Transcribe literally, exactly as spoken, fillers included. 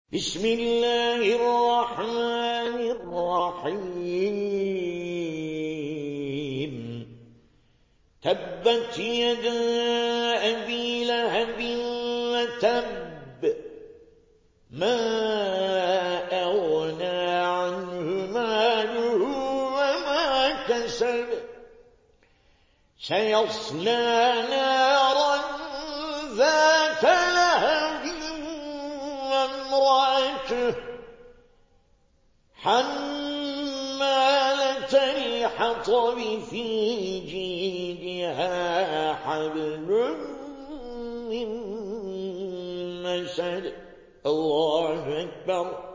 بسم الله الرحمن الرحيم تبت يدا أبي لهب وتب ما أغنى عنه ماله وما كسب سيصلى نارا ذات لهب وامرأته حمالة الحطب في جيدها حبل من مسد الله أكبر.